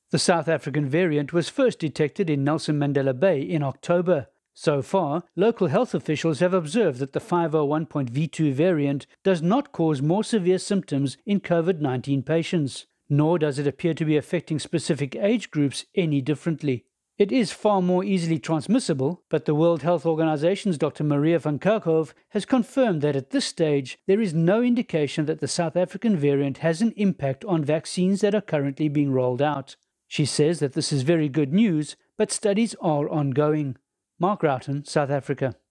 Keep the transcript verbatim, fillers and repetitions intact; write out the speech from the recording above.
The South African variant was first detected in Nelson Mandela Bay in October. So far, local health officials have observed that the five oh one point V two variant does not cause more severe symptoms in COVID nineteen patients, nor does it appear to be affecting specific age groups any differently. It is far more easily transmissible, but the World Health Organization's Doctor Maria van Kerkhove has confirmed that at this stage there is no indication that the South African variant has an impact on vaccines that are currently being rolled out. She says that this is very good news, but studies are ongoing. Mark Roughton, South Africa.